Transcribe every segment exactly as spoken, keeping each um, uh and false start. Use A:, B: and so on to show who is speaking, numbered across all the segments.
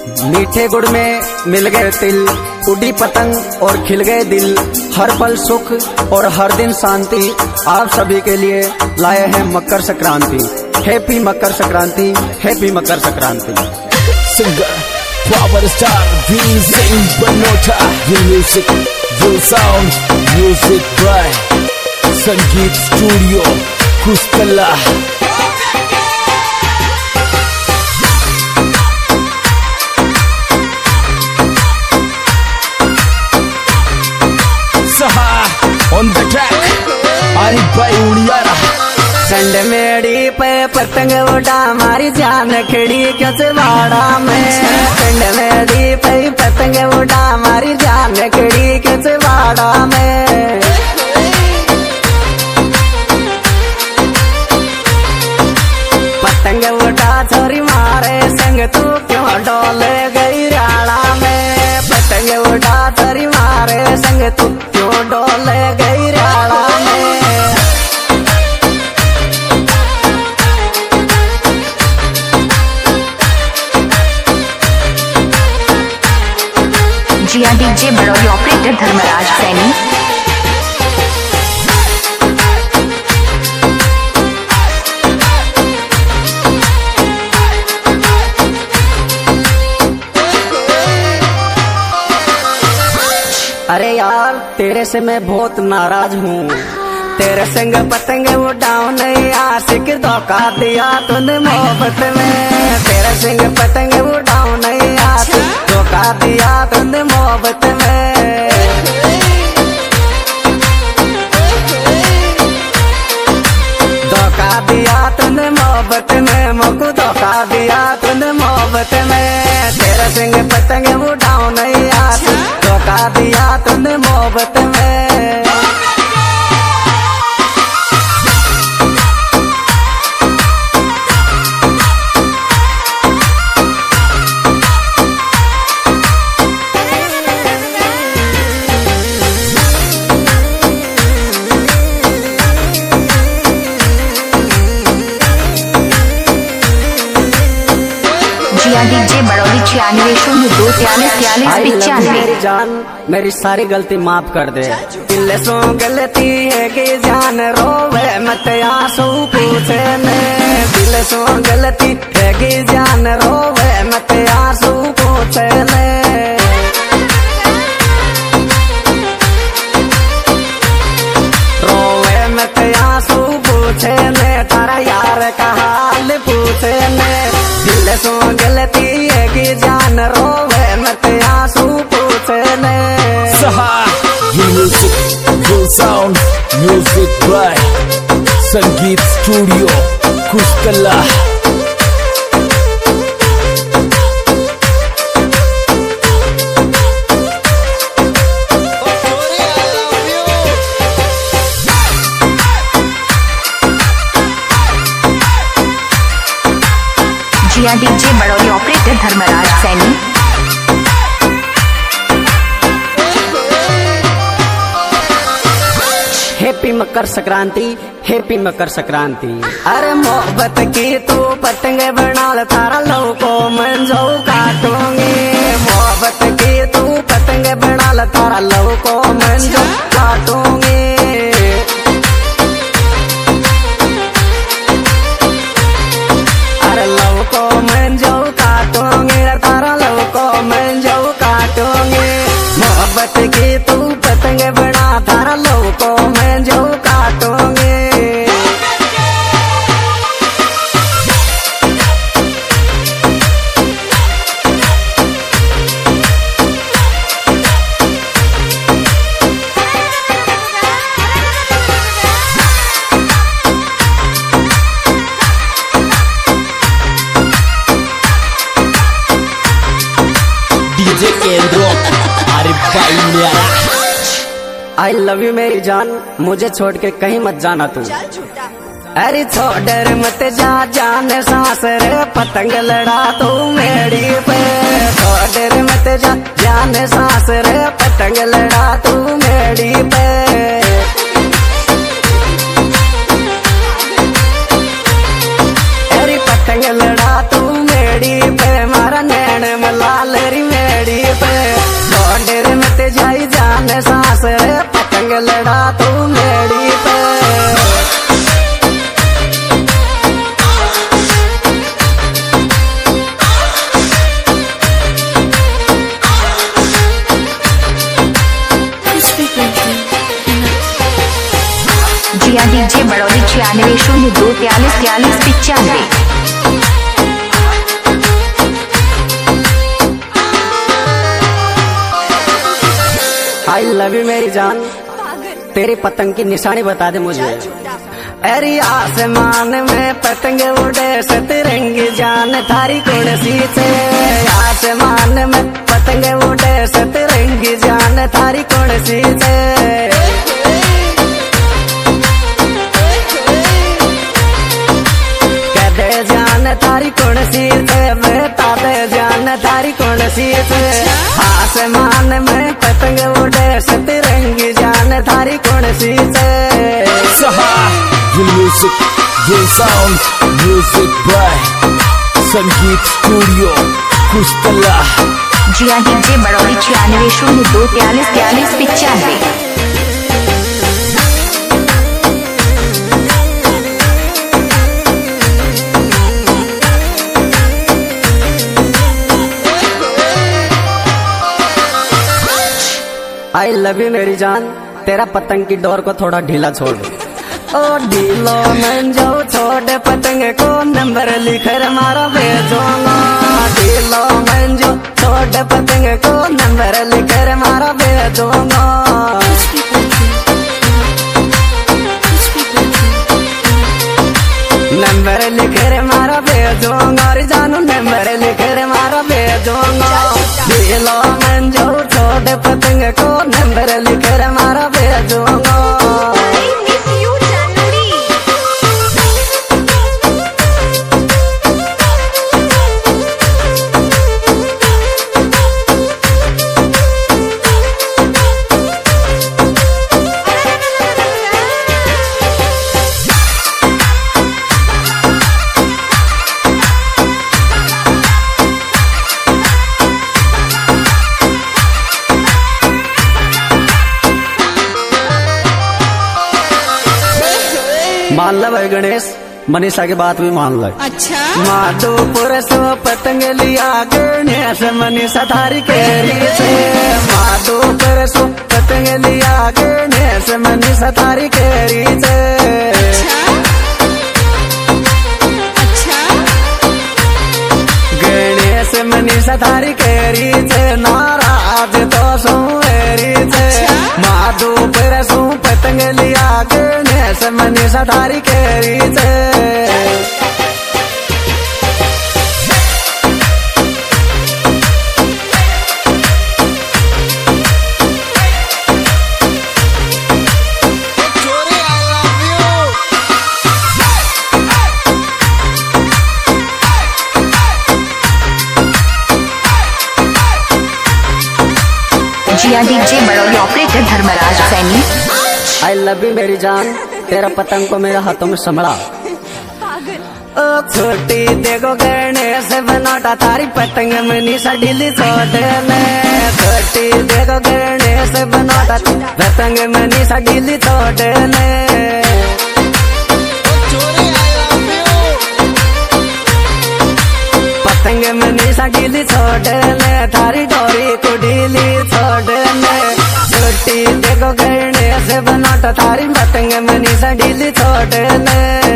A: मीठे गुड़ में मिल गए तिल, उड़ी पतंग और खिल गए दिल, हर पल सुख और हर दिन शांति आप सभी के लिए लाए हैं Makar Sankranti. Happy Makar Sankranti, happy Makar Sankranti.
B: Singer, power star, we sing Banota, the music, the sound, music by Sangeet Studio, Kustala। On the track, Arif भाई उड़ियारा।
A: संड मेड़ी पे पतंग उड़ा हमारी जान खड़ी क्यों से वाड़ा में। संड मेड़ी पे पतंग उड़ा हमारी जान खड़ी क्यों से वाड़ा में। पतंग उड़ा छोरी मारे संग तू क्यों डोले गई राड़ा में। पतंग उड़ा छोरी मारे संग तू क्यों डोले गई राड़ा में।
C: Jiya DJ Badauli operator Dharmraj Saini.
A: अरे यार तेरे से मैं बहुत नाराज हूँ, तेरे संग पतंग उड़ाऊं नहीं आशिक धोखा दिया तूने मोहब्बत में। तेरे संग पतंग उड़ाऊं नहीं आशिक धोखा दिया तूने मोहब्बत में। धोखा दिया तूने मोहब्बत में, मुझको धोखा दिया तूने मोहब्बत में। तेरे संग पतंग उड़ाऊं नहीं आशिक धोखा दिया तूने मोहब्बत में।
C: जिया डीजे बड़ौली छियानवे शून्य दो तियालीस तियालीस पिचानवे।
A: मेरी जान मेरी सारी गलती माफ कर दे। दिल सो गलती है कि जान रोवे मत आंसू पूछे ने। दिल सो गलती है कि जान रोवे मत आंसू पूछे ने। रोवे मत आंसू पूछे ने, तारा यार का हाल पूछे ने। दिल सो गलती है कि जान रोवे मत आंसू पूछे ने।
B: Saha, the music, the sound, music by Sangeet Studio, Kustala।
C: Jiya DJ Badauli operator Dharmraj Saini.
A: Happy Makar Sankranti, happy Makar Sankranti. अरे मोहब्बत की तू पतंग बना ले, तारा लव को मैं जो काटूंगी। मोहब्बत की तू पतंग बना ले, तारा लव को मैं जो काटूंगी। अरे लव को मैं जो काटूंगी, तारा लव को मैं जो काटूंगी। मोहब्बत की तू पतंग बना, तारा लव को मैं जो काटूंगी।
B: डीजे केंद्रो, आरिफ भाई उड़ियारा।
A: आई लव यू मेरी जान, मुझे छोड़ के कहीं मत जाना तू। अरे छोड़ मत जा जाने सांस रे, पतंग लड़ा तू मेरी पे। छोड़ मत जा जाने सांस रे, पतंग लड़ा तू मेरी पे। अरे पतंग लड़ा तू मेरी पे, मारा नैन मला सांस रे पतंग लड़ा तू मेरी पे।
C: जिया डीजे बड़ौली छियानवे शून्य दो तैतालीस तैतालीस पिचानवे।
A: आई लव यू मेरी जान, तेरी पतंग की निशानी बता दे मुझे। अरे आसमान में पतंग उड़े सतरंगी जान थारी कौन सी से। आसमान में पतंग उड़े सतरंगी जान थारी कौन सी से। कहते जान थारी कौन सी से, बता दे जान थारी कौन सी से। आसमान में पतंग उड़े सतरंगी जान थारी कौन सी से।
B: The music, the sound, music by Sangeet studio Kustala.
C: Jiya DJ Badauli छियानवे शून्य दो तैतालीस तैतालीस पिचानवे।
A: आई लव यू मेरी जान, तेरा पतंग की डोर को थोड़ा ढीला छोड़। ओ ढीलो मन जो छोड़ पतंग को नंबर लिख मारा भेजोगा। ढीलो मन जो छोड़ पतंग को नंबर लिख मारा भेजोगा। नंबर लिख मारा भेजोगा और जानू नंबर लिख मारा भेजोगा। ढीलो मन जो छोड़ पतंग को नंबर लिख मारा भेजोगा। मान लो भाई गणेश, मनीषा की बात भी मान लो।
D: अच्छा
A: माधोपुर सो पतंग लिया गणेश मनीषा थारी केरी से। माधोपुर सो पतंग लिया गणेश मनीषा थारी केरी से।
D: अच्छा
A: गणेश मनीषा थारी केरी से, नाराज तो सुरी से। माधोपुर सो पतंग लिया गणेश मनीषा थारी केरी से।
C: Jiya DJ Badauli operator Dharmraj Saini.
A: I love you मेरी जान, तेरा पतंग को मेरे हाथों में संभला। ओ छोटी देखो गणेश बनाटा थारी पतंग मनीषा ढीली छोड़ने। छोटी देखो गणेश बनाटा पतंग मनीषा ढीली छोड़ने। पतंग मनीषा ढीली छोड़ने, थारी डोरी को ढीली छोड़ने। छोटी देखो गणेश बनाटा थारी पतंग मनीषा ढीली छोड़ने।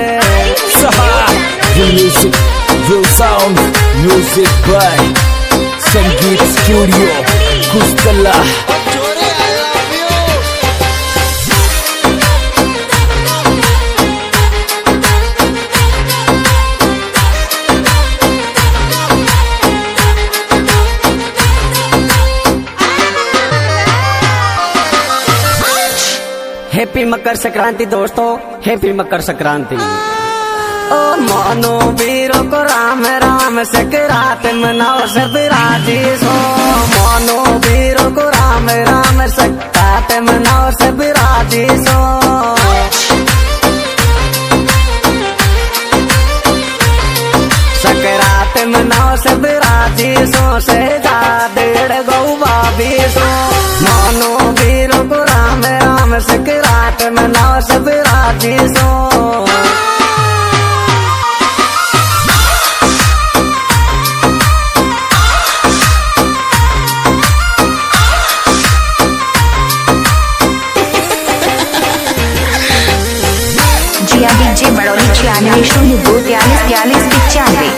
B: The music, the sound, music by Sangeet studio Kustala.
A: Happy Makar Sankranti दोस्तों, हैप्पी मकर संक्रांति। ओ मानो वीरों को राम राम संक्रांति मनाओ सब राजी सो। मानो वीरों को राम राम संक्रांति मनाओ सब राजी सो। संक्रांति मनाओ सब राजी सो। से जा डेढ़ गौ बाबी सो। मानो वीरों को राम राजी सो।
C: जिया डीजे बड़ौली छियानवे शून्य दो तैतालीस तैतालीस पचानवे।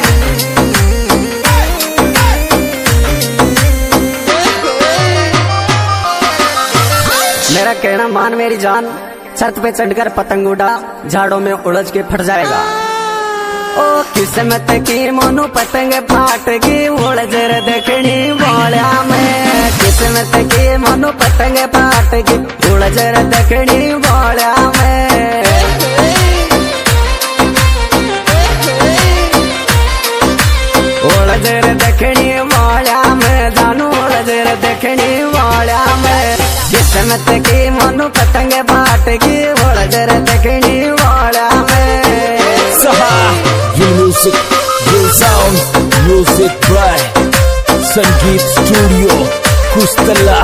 A: मेरा कहना मान मेरी जान, छत पे चढ़कर पतंग उड़ा, झाड़ों में उलझ के फट जाएगा। ओ किस्मत की मोनू पतंग फाट की उलझ रे देखनी बोलिया में। किस्मत की मोनू पतंग फाट की उलझ रे देखनी बोलिया में। उलझ रे देखनी बोलिया में, जानू उलझ रे देखनी बोलिया में। किस्मत की मोनू पतंग फाट की उलझ रे देखनी बोलिया में।
B: Saha, real music, real sound, music by Sangeet Studio, Kustala.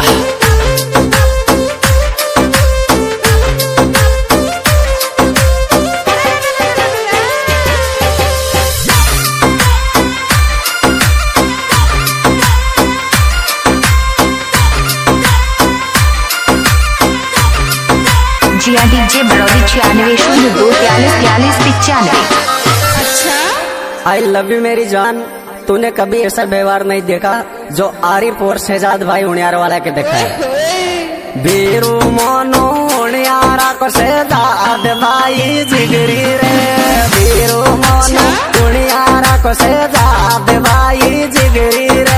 C: Jiya DJ Badauli छियानवे शून्य दो तैतालीस तैतालीस पचानवे।
D: अच्छा।
A: आई लव यू मेरी जान, तूने कभी ऐसा व्यवहार नहीं देखा जो आरिफ और शहजाद भाई उनियार वाला के देखा है। बीरू मोनू उनियारा को शहजाद भाई जिगरी रे। बीरू मोनू उनियारा को शहजाद भाई जिगरी रे।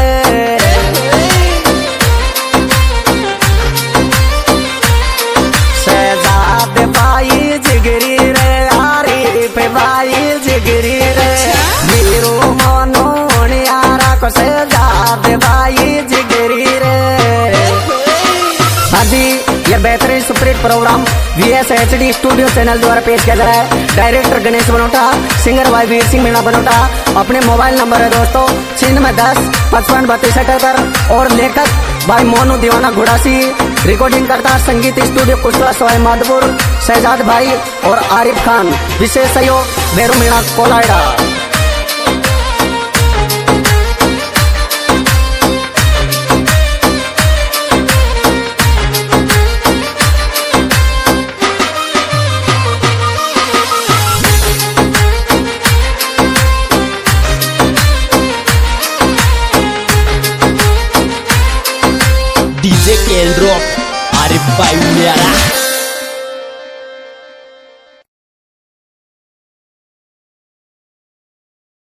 A: शहजाद भाई जिगरी रे, आरिफ भाई जिगरी रे। बीरू मोनू उनियारा को शहजाद भाई जिगरी रे। अभी यह बेहतरीन superhit programme V S H D studio channel द्वारा पेश किया जा रहा है। डायरेक्टर गणेश बनोटा, सिंगर भाई वीर सिंह मीणा बनोटा। अपने मोबाइल नंबर है दोस्तों छियानवे दस पचपन बत्तीस अठहत्तर। और लेखक भाई मोनू दीवाना घोड़ासी। रिकॉर्डिंग करता संगीत स्टूडियो कुशला सवाई माधोपुर। शहजाद भाई और आरिफ खान, विशेष सहयोग Bhairu Meena कोलायडा।
B: D J K L Rock, Arif Bhai Unyara.